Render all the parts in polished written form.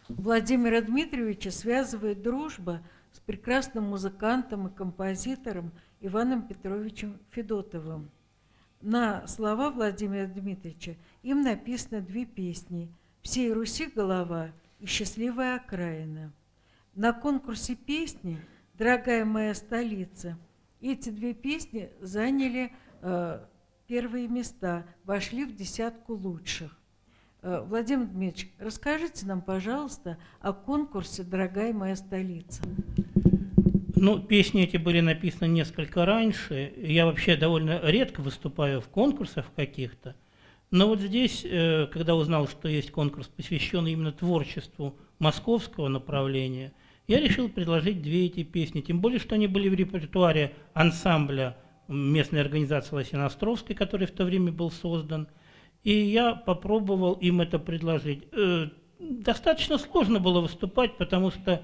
Владимира Дмитриевича связывает дружба с прекрасным музыкантом и композитором Иваном Петровичем Федотовым. На слова Владимира Дмитриевича им написано две песни «Всей Руси голова» и «Счастливая окраина». На конкурсе песни «Дорогая моя столица» эти две песни заняли первые места, вошли в десятку лучших. Владимир Дмитриевич, расскажите нам, пожалуйста, о конкурсе «Дорогая моя столица». Ну, песни эти были написаны несколько раньше. Я вообще довольно редко выступаю в конкурсах каких-то. Но вот здесь, когда узнал, что есть конкурс, посвященный именно творчеству московского направления, я решил предложить две эти песни. Тем более, что они были в репертуаре ансамбля местной организации Лосино-Островской, который в то время был создан. И я попробовал им это предложить. Достаточно сложно было выступать, потому что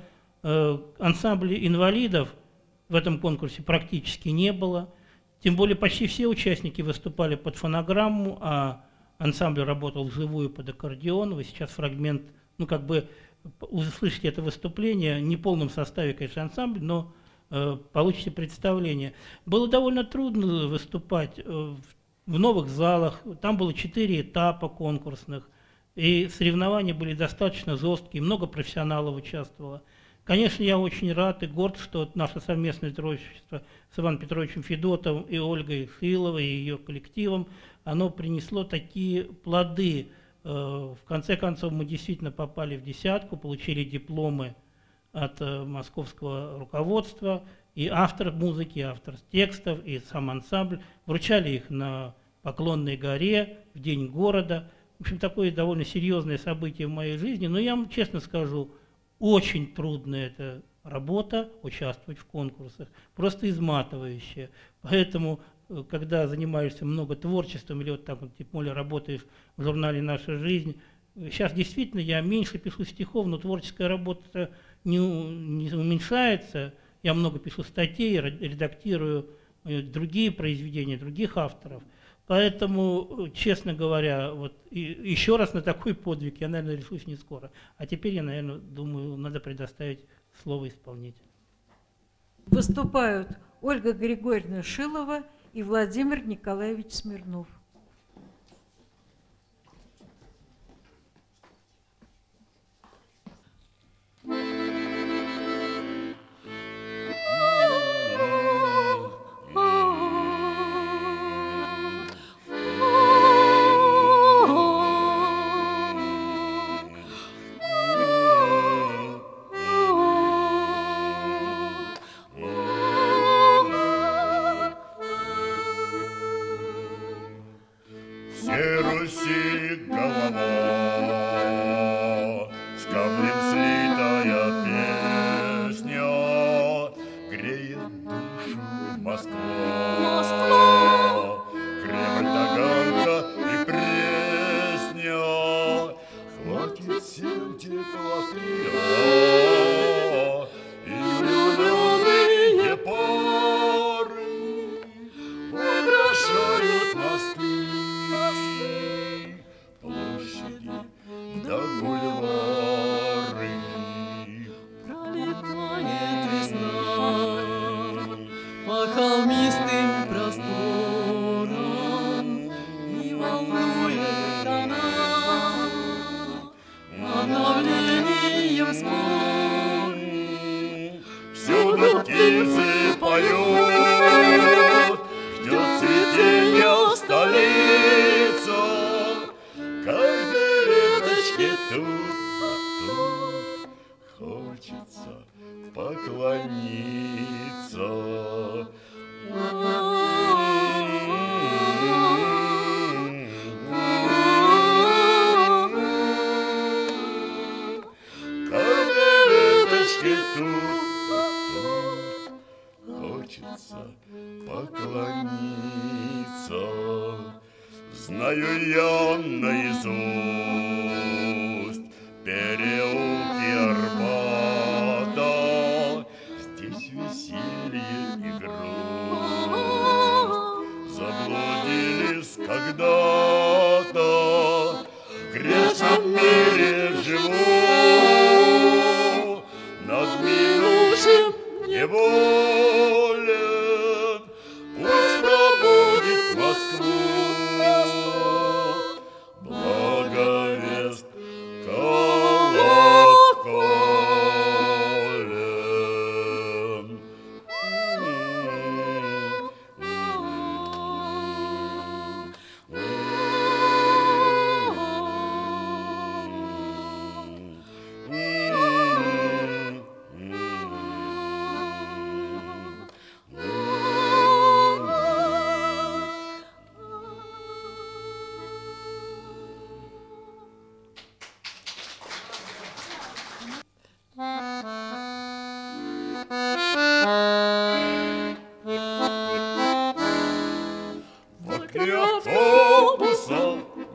ансамблей инвалидов в этом конкурсе практически не было. Тем более почти все участники выступали под фонограмму, а ансамбль работал вживую под аккордеон. Вы сейчас фрагмент, ну как бы услышите это выступление, не в полном составе, конечно, ансамбль, но получите представление. Было довольно трудно выступать в новых залах, там было 4 этапа конкурсных, и соревнования были достаточно жесткие, много профессионалов участвовало. Конечно, я очень рад и горд, что наше совместное творчество с Иваном Петровичем Федотовым и Ольгой Шиловой и ее коллективом, оно принесло такие плоды. В конце концов, мы действительно попали в десятку, получили дипломы от московского руководства, и автор музыки, и автор текстов, и сам ансамбль. Вручали их на Поклонной горе в День города. В общем, такое довольно серьезное событие в моей жизни. Но я вам честно скажу, очень трудная эта работа, участвовать в конкурсах, просто изматывающая. Поэтому, когда занимаешься много творчеством, или вот так вот, тем более работаешь в журнале «Наша жизнь», сейчас действительно я меньше пишу стихов, но творческая работа не уменьшается. Я много пишу статей, редактирую другие произведения, других авторов. Поэтому, честно говоря, вот еще раз на такой подвиг я, наверное, решусь не скоро. А теперь я, наверное, думаю, надо предоставить слово исполнителю. Выступают Ольга Григорьевна Шилова и Владимир Николаевич Смирнов. Знаю я наизусть переулки Арбата, здесь веселье и грусть заблудились когда-то, в грешном мире живут.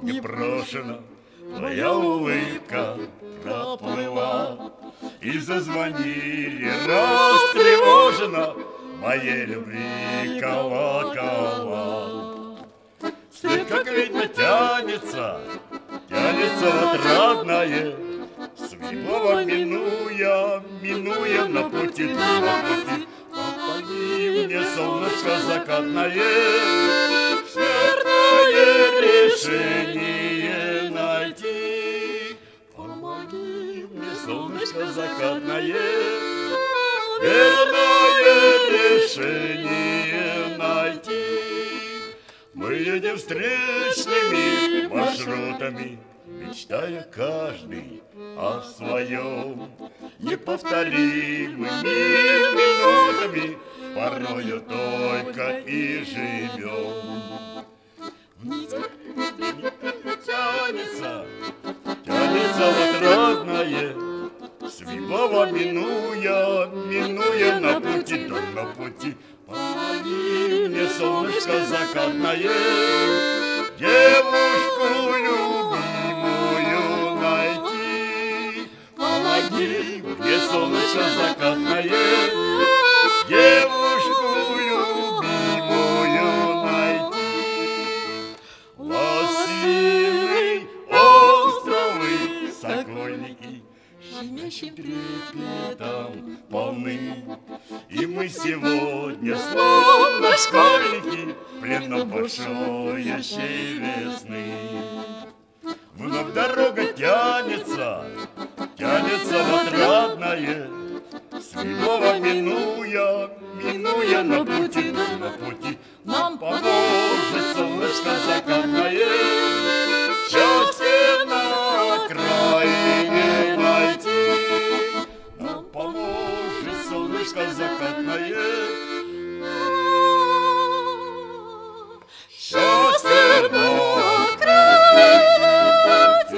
непрошено твоя улыбка проплыла, и зазвонили растревоженно моей любви колокола. След, как ведьма, тянется отрадное, святого минуя на пути. Помоги мне, солнышко закатное, верное решение найти. Помоги мне, солнышко закатное, верное решение найти. Мы едем встречными маршрутами, мечтая каждый о своем, неповторимыми минутами, порою только и живем. Тянется отрадное, святого минуя на пути, да на пути. Помоги мне, солнышко закатное, девушку любимую найти. Помоги мне, солнышко закатное, девушку любимую найти. Лосиные островы, сокольники, щемящим трепетом полны. И мы сегодня, словно школьники, пленом бушующей весны. Вновь дорога тянется в отрадное, святого минуя на пути. Нам поможет солнышко закатное, счастье на окраине найти. Нам поможет солнышко закатное, счастье на окраине найти.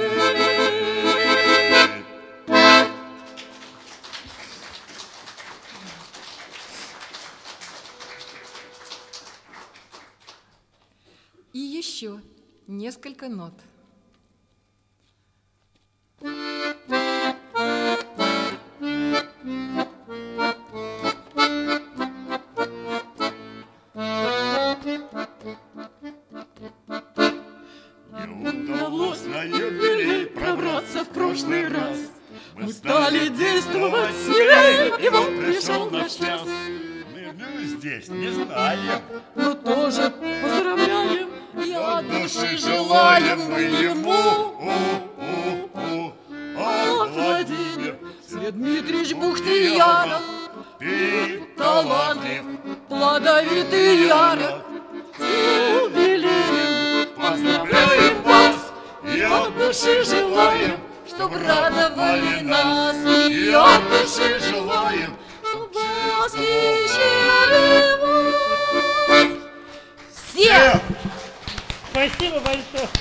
И еще несколько нот. Удалось на юбилей пробраться в прошлый раз. Мы стали действовать смелее, и вот пришел наш час. Мы здесь не знаем, Но тоже поздравляем и от от души желаем мы ему. Владимир, Свет Дмитриевич Бухтияров, ты талантлив, плодовитый ярок, с юбилеем поздравляем вас и от души желаем, чтоб радовали нас, и от души желаем, чтоб восхищали вас. Всех! Спасибо большое.